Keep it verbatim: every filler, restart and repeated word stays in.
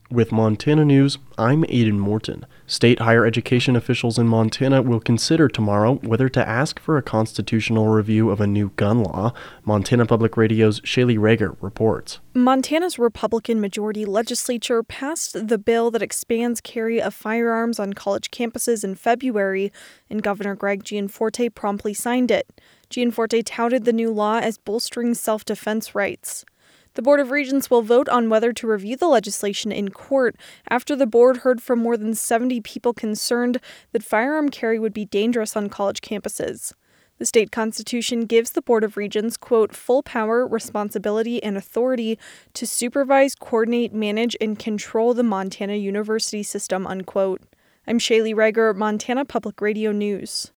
With Montana News, I'm Aidan Morton. State higher education officials in Montana will consider tomorrow whether to ask for a constitutional review of a new gun law. Montana Public Radio's Shaylee Rager reports. Montana's Republican majority legislature passed the bill that expands carry of firearms on college campuses in February, and Governor Greg Gianforte promptly signed it. Gianforte touted the new law as bolstering self-defense rights. The Board of Regents will vote on whether to review the legislation in court after the board heard from more than seventy people concerned that firearm carry would be dangerous on college campuses. The state constitution gives the Board of Regents, quote, full power, responsibility, and authority to supervise, coordinate, manage, and control the Montana university system, unquote. I'm Shaylee Rager, Montana Public Radio News.